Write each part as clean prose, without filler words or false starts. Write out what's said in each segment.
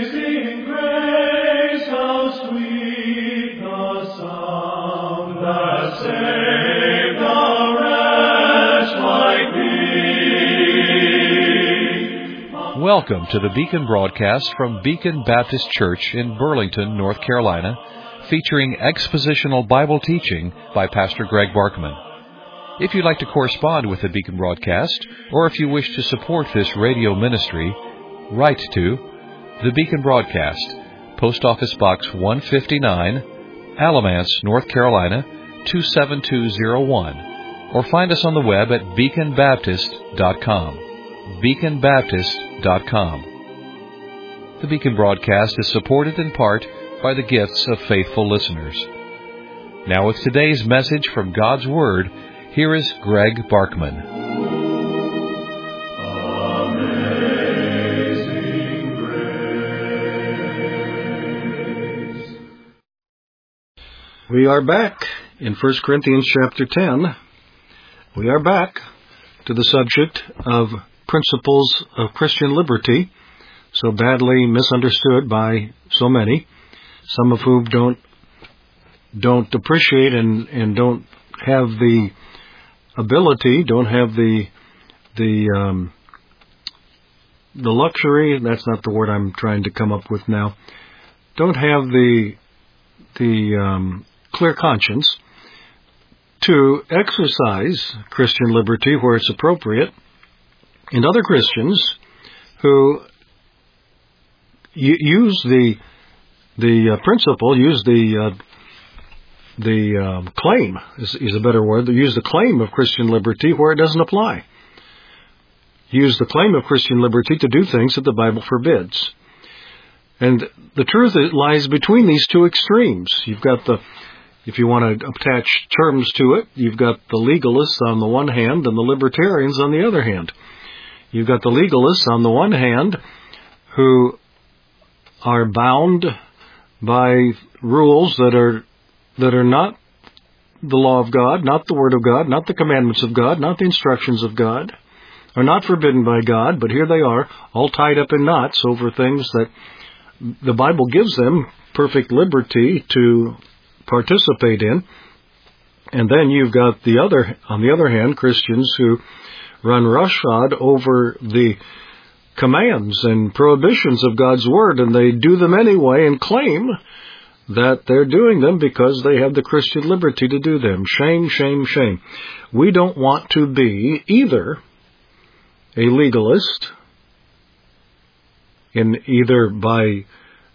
Amazing grace, how sweet the sound that saved a wretch like me. Welcome to the Beacon broadcast from Beacon Baptist Church in Burlington, North Carolina, featuring expositional Bible teaching by Pastor Greg Barkman. If you'd like to correspond with the Beacon broadcast, or if you wish to support this radio ministry, write to the Beacon Broadcast, Post Office Box 159, Alamance, North Carolina 27201, or find us on the web at beaconbaptist.com. beaconbaptist.com. The Beacon Broadcast is supported in part by the gifts of faithful listeners. Now with today's message from God's Word, here is Greg Barkman. We are back in 1 Corinthians chapter 10. We are back to the subject of principles of Christian liberty, so badly misunderstood by so many, some of whom don't appreciate and don't have the ability, don't have the luxury, that's not the word I'm trying to come up with now, don't have the clear conscience to exercise Christian liberty where it's appropriate, and other Christians who use the principle, use the claim is a better word. They use the claim of Christian liberty where it doesn't apply. Use the claim of Christian liberty to do things that the Bible forbids. And the truth lies between these two extremes. You've got if you want to attach terms to it, you've got the legalists on the one hand and the libertarians on the other hand. You've got the legalists on the one hand who are bound by rules that are not the law of God, not the Word of God, not the commandments of God, not the instructions of God, are not forbidden by God, but here they are, all tied up in knots over things that the Bible gives them perfect liberty to participate in. And then you've got on the other hand, Christians who run roughshod over the commands and prohibitions of God's Word, and they do them anyway and claim that they're doing them because they have the Christian liberty to do them. Shame, shame, shame. We don't want to be either a legalist, either by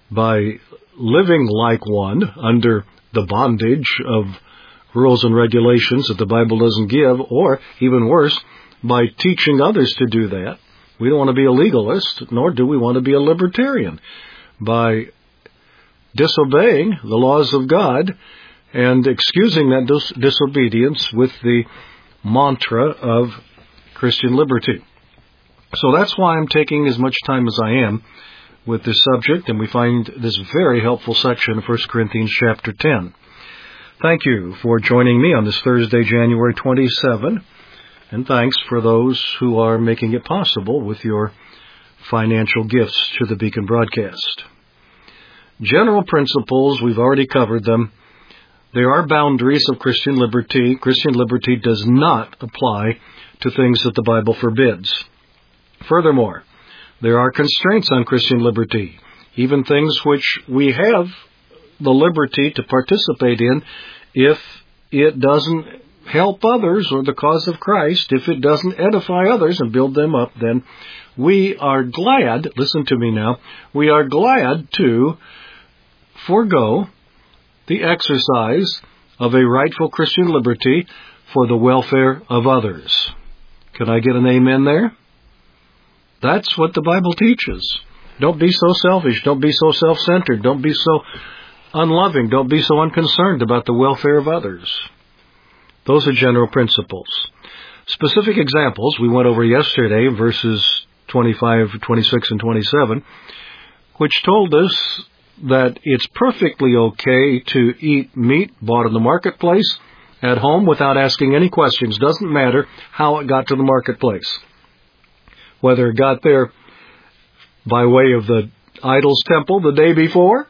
living like one under the bondage of rules and regulations that the Bible doesn't give, or even worse, by teaching others to do that. We don't want to be a legalist, nor do we want to be a libertarian, by disobeying the laws of God and excusing that disobedience with the mantra of Christian liberty. So that's why I'm taking as much time as I am with this subject, and we find this very helpful section of 1 Corinthians chapter 10. Thank you for joining me on this Thursday, January 27, and thanks for those who are making it possible with your financial gifts to the Beacon broadcast. General principles, we've already covered them. There are boundaries of Christian liberty. Christian liberty does not apply to things that the Bible forbids. Furthermore, there are constraints on Christian liberty, even things which we have the liberty to participate in if it doesn't help others or the cause of Christ, if it doesn't edify others and build them up, then we are glad, listen to me now, we are glad to forego the exercise of a rightful Christian liberty for the welfare of others. Can I get an amen there? That's what the Bible teaches. Don't be so selfish. Don't be so self-centered. Don't be so unloving. Don't be so unconcerned about the welfare of others. Those are general principles. Specific examples we went over yesterday, verses 25, 26, and 27, which told us that it's perfectly okay to eat meat bought in the marketplace at home without asking any questions. Doesn't matter how it got to the marketplace. Whether it got there by way of the idol's temple the day before,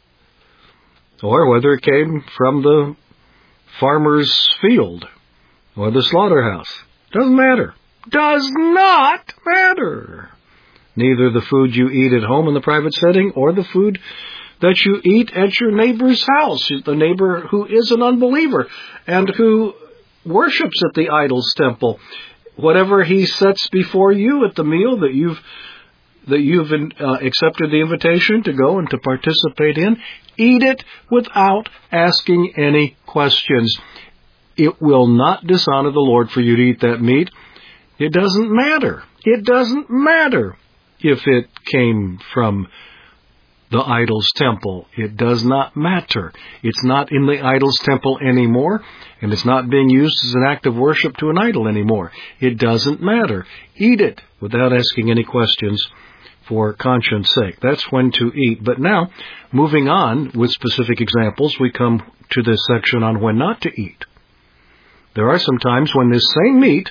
or whether it came from the farmer's field or the slaughterhouse. Doesn't matter. Does not matter. Neither the food you eat at home in the private setting or the food that you eat at your neighbor's house, the neighbor who is an unbeliever and who worships at the idol's temple. Whatever he sets before you at the meal that you've accepted the invitation to go and to participate in, eat it without asking any questions. It will not dishonor the Lord for you to eat that meat. It doesn't matter. It doesn't matter if it came from the idol's temple. It does not matter. It's not in the idol's temple anymore, and it's not being used as an act of worship to an idol anymore. It doesn't matter. Eat it without asking any questions for conscience sake. That's when to eat. But now, moving on with specific examples, we come to this section on when not to eat. There are some times when this same meat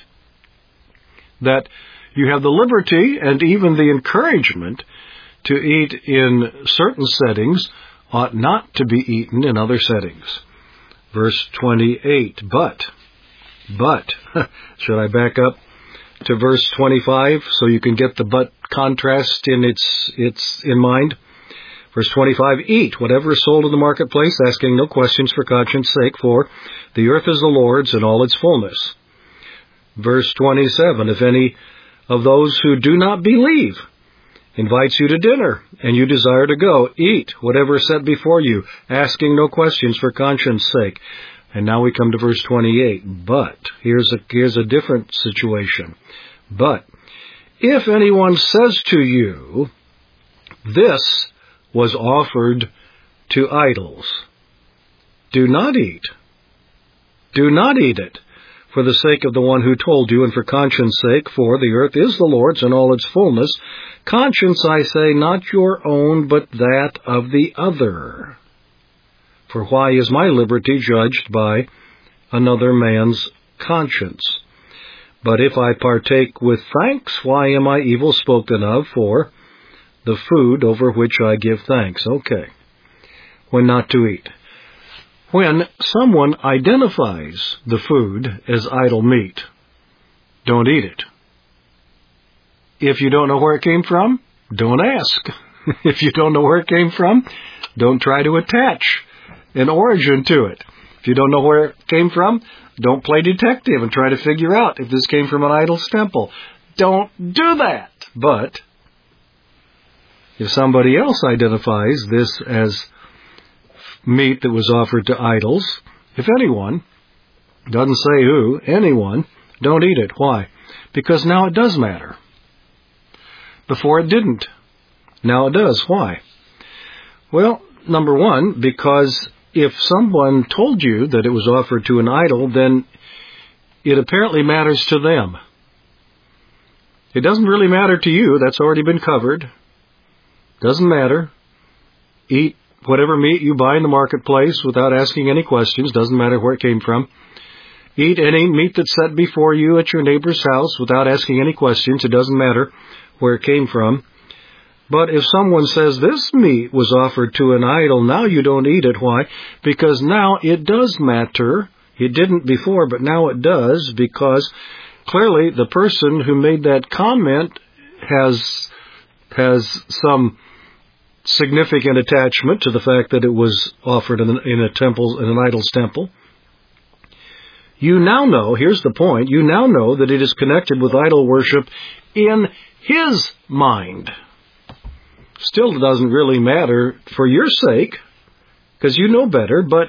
that you have the liberty and even the encouragement to eat in certain settings ought not to be eaten in other settings. Verse 28, but, should I back up to verse 25 so you can get the but contrast in mind? Verse 25, eat whatever is sold in the marketplace, asking no questions for conscience sake, for the earth is the Lord's and all its fullness. Verse 27, if any of those who do not believe invites you to dinner, and you desire to go, eat whatever is set before you, asking no questions for conscience sake. And now we come to verse 28. But, here's a different situation. But, if anyone says to you, this was offered to idols, do not eat. Do not eat it, for the sake of the one who told you, and for conscience sake, for the earth is the Lord's and all its fullness. Conscience, I say, not your own, but that of the other. For why is my liberty judged by another man's conscience? But if I partake with thanks, why am I evil spoken of for the food over which I give thanks? Okay. When not to eat. When someone identifies the food as idol meat, don't eat it. If you don't know where it came from, don't ask. If you don't know where it came from, don't try to attach an origin to it. If you don't know where it came from, don't play detective and try to figure out if this came from an idol's temple. Don't do that. But if somebody else identifies this as meat that was offered to idols, if anyone, doesn't say who, anyone, don't eat it. Why? Because now it does matter. Before it didn't. Now it does. Why? Well, number one, because if someone told you that it was offered to an idol, then it apparently matters to them. It doesn't really matter to you. That's already been covered. Doesn't matter. Eat whatever meat you buy in the marketplace without asking any questions. Doesn't matter where it came from. Eat any meat that's set before you at your neighbor's house without asking any questions. It doesn't matter where it came from. But if someone says this meat was offered to an idol, now you don't eat it. Why? Because now it does matter. It didn't before, but now it does, because clearly the person who made that comment has some significant attachment to the fact that it was offered in an idol's temple. You now know, here's the point, you now know that it is connected with idol worship in his mind. Still doesn't really matter for your sake, because you know better, but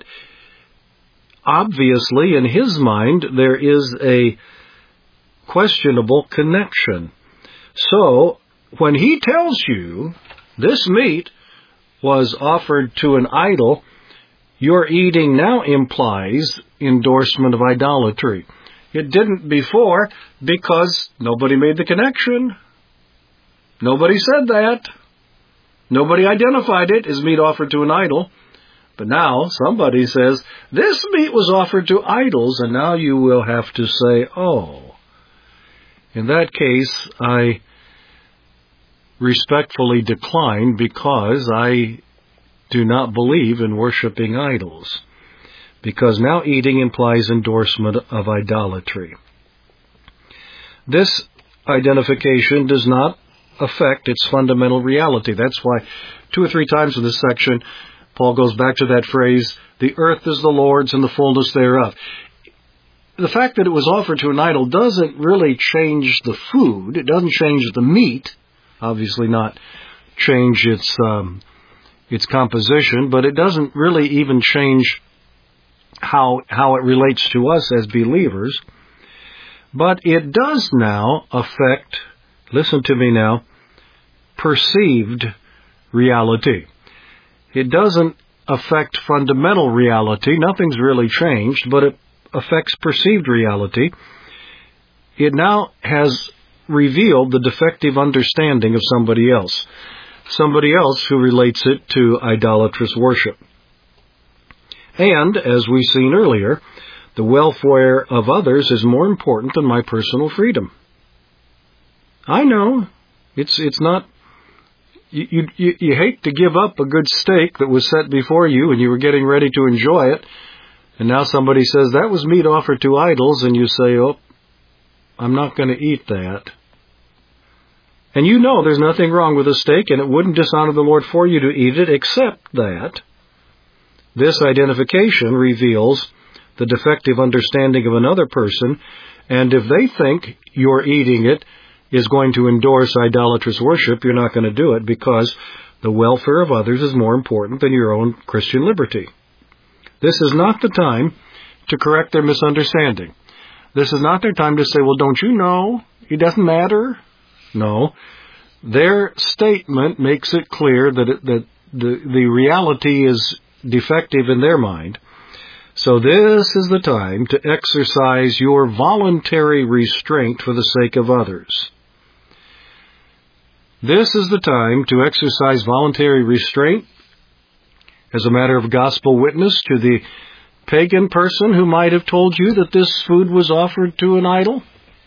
obviously in his mind there is a questionable connection. So, when he tells you this meat was offered to an idol, your eating now implies endorsement of idolatry. It didn't before because nobody made the connection. Nobody said that. Nobody identified it as meat offered to an idol. But now somebody says, this meat was offered to idols, and now you will have to say, oh, in that case, I respectfully decline because I do not believe in worshiping idols. Because now eating implies endorsement of idolatry. This identification does not affect its fundamental reality. That's why 2 or 3 times in this section, Paul goes back to that phrase, the earth is the Lord's and the fullness thereof. The fact that it was offered to an idol doesn't really change the food. It doesn't change the meat. Obviously not change its composition, but it doesn't really even change how it relates to us as believers. But it does now affect, listen to me now, perceived reality. It doesn't affect fundamental reality. Nothing's really changed, but it affects perceived reality. It now has revealed the defective understanding of somebody else who relates it to idolatrous worship. And, as we've seen earlier, the welfare of others is more important than my personal freedom. I know, it's not, you hate to give up a good steak that was set before you and you were getting ready to enjoy it, and now somebody says, that was meat offered to idols, and you say, oh, I'm not going to eat that. And you know there's nothing wrong with a steak, and it wouldn't dishonor the Lord for you to eat it, except that this identification reveals the defective understanding of another person, and if they think your eating it is going to endorse idolatrous worship, you're not going to do it because the welfare of others is more important than your own Christian liberty. This is not the time to correct their misunderstanding. This is not their time to say, well, don't you know? It doesn't matter. No. Their statement makes it clear that the reality is defective in their mind. So this is the time to exercise your voluntary restraint for the sake of others. This is the time to exercise voluntary restraint as a matter of gospel witness to the pagan person who might have told you that this food was offered to an idol,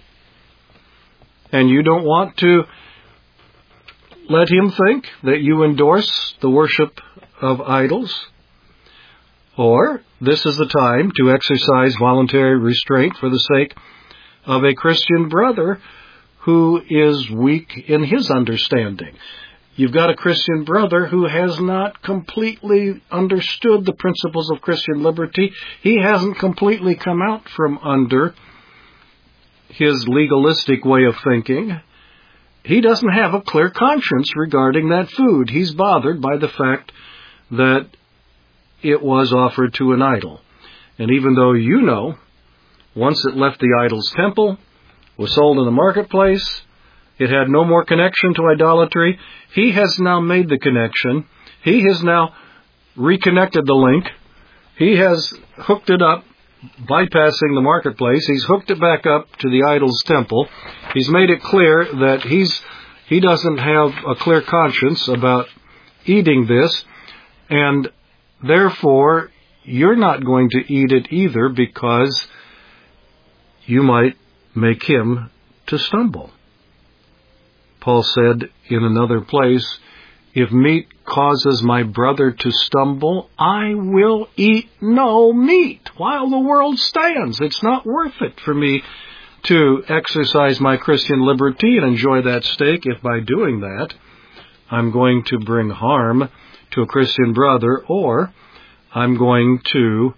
and you don't want to let him think that you endorse the worship of idols. Or, this is the time to exercise voluntary restraint for the sake of a Christian brother who is weak in his understanding. You've got a Christian brother who has not completely understood the principles of Christian liberty. He hasn't completely come out from under his legalistic way of thinking. He doesn't have a clear conscience regarding that food. He's bothered by the fact that it was offered to an idol. And even though you know, once it left the idol's temple, was sold in the marketplace, it had no more connection to idolatry, he has now made the connection. He has now reconnected the link. He has hooked it up, bypassing the marketplace. He's hooked it back up to the idol's temple. He's made it clear that he doesn't have a clear conscience about eating this, and therefore, you're not going to eat it either because you might make him to stumble. Paul said in another place, if meat causes my brother to stumble, I will eat no meat while the world stands. It's not worth it for me to exercise my Christian liberty and enjoy that steak if by doing that I'm going to bring harm to a Christian brother, or I'm going to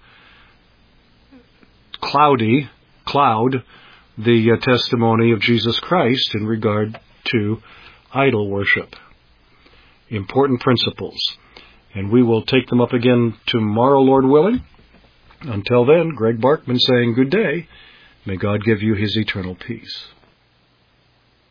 cloud the testimony of Jesus Christ in regard to idol worship. Important principles. And we will take them up again tomorrow, Lord willing. Until then, Greg Barkman saying good day. May God give you his eternal peace.